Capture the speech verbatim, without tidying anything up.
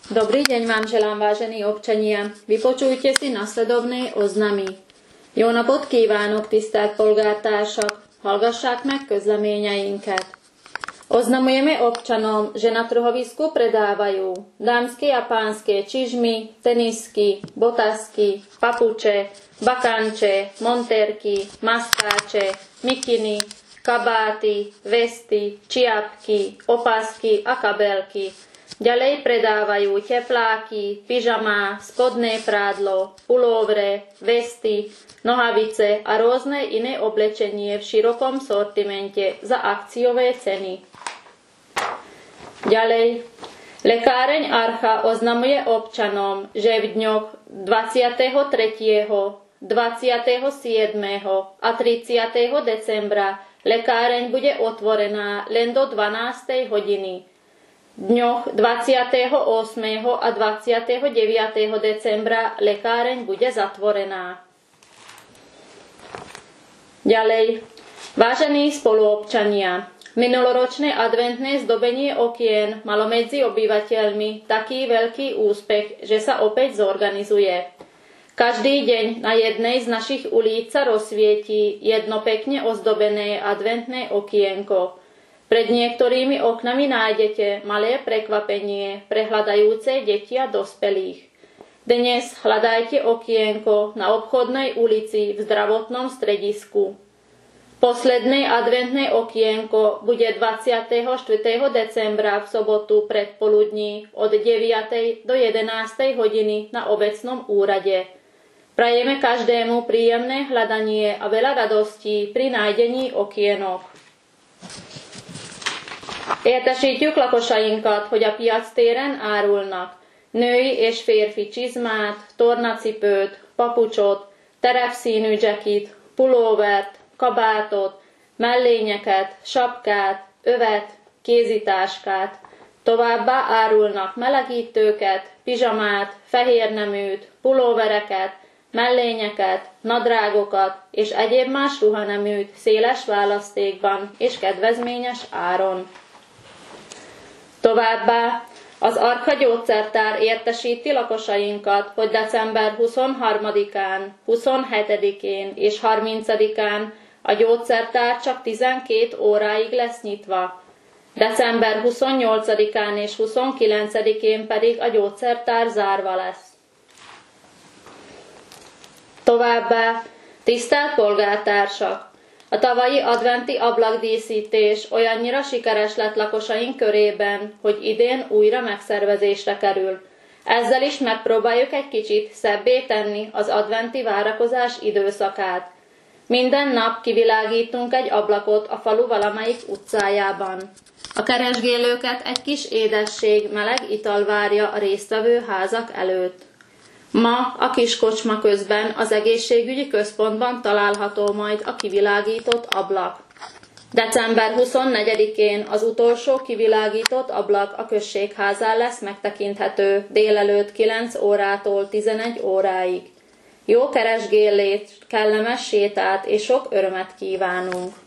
Dobrý deň vám želám, vážení občania. Vypočujte si nasledovné oznamy. Jó napot kívánok, tisztelt polgártársak! Hallgassák meg közleményeinket. Oznamujeme občanom, že na trhovisku predávajú dámske a pánske čižmy, tenisky, botasky, papuče, bakanče, montérky, maskáče, mikiny, kabáty, vesty, čiapky, opasky a kabelky. Ďalej predávajú tepláky, pyžamá, spodné prádlo, pulóvre, vesty, nohavice a rôzne iné oblečenie v širokom sortimente za akciové ceny. Ďalej, lekáreň Archa oznamuje občanom, že v dňoch dvadsiateho tretieho, dvadsiateho siedmeho a tridsiateho decembra lekáreň bude otvorená len do dvanástej hodiny. V dňoch dvadsiateho ôsmeho a dvadsiateho deviateho decembra lekáreň bude zatvorená. Ďalej, vážení spoluobčania, minuloročné adventné zdobenie okien malo medzi obyvateľmi taký veľký úspech, že sa opäť zorganizuje. Každý deň na jednej z našich ulic sa rozsvietí jedno pekne ozdobené adventné okienko. Pred niektorými oknami nájdete malé prekvapenie pre hľadajúce deti a dospelých. Dnes hľadajte okienko na obchodnej ulici v zdravotnom stredisku. Posledné adventné okienko bude dvadsiateho štvrtého decembra v sobotu predpoludní od deviatej do jedenástej hodiny na obecnom úrade. Prajeme každému príjemné hľadanie a veľa radostí pri nájdení okienok. Értesítjük lakosainkat, hogy a piac téren árulnak női és férfi csizmát, tornacipőt, papucsot, terepszínű dzsekit, pulóvert, kabátot, mellényeket, sapkát, övet, kézitáskát. Továbbá árulnak melegítőket, pizsamát, fehérneműt, pulóvereket, mellényeket, nadrágokat és egyéb más ruhaneműt széles választékban és kedvezményes áron. Továbbá az Archa gyógyszertár értesíti lakosainkat, hogy december huszonharmadikán, huszonhetedikén és harmincadikán a gyógyszertár csak tizenkét óráig lesz nyitva. December huszonnyolcadikán és huszonkilencedikén pedig a gyógyszertár zárva lesz. Továbbá, tisztelt polgártársak! A tavalyi adventi ablakdíszítés olyannyira sikeres lett lakosaink körében, hogy idén újra megszervezésre kerül. Ezzel is megpróbáljuk egy kicsit szebbé tenni az adventi várakozás időszakát. Minden nap kivilágítunk egy ablakot a falu valamelyik utcájában. A keresgélőket egy kis édesség, meleg ital várja a résztvevő házak előtt. Ma a kis kocsma közben az egészségügyi központban található majd a kivilágított ablak. december huszonnegyedikén az utolsó kivilágított ablak a községházán lesz megtekinthető délelőtt kilenc órától tizenegy óráig. Jó keresgélést, kellemes sétát és sok örömet kívánunk!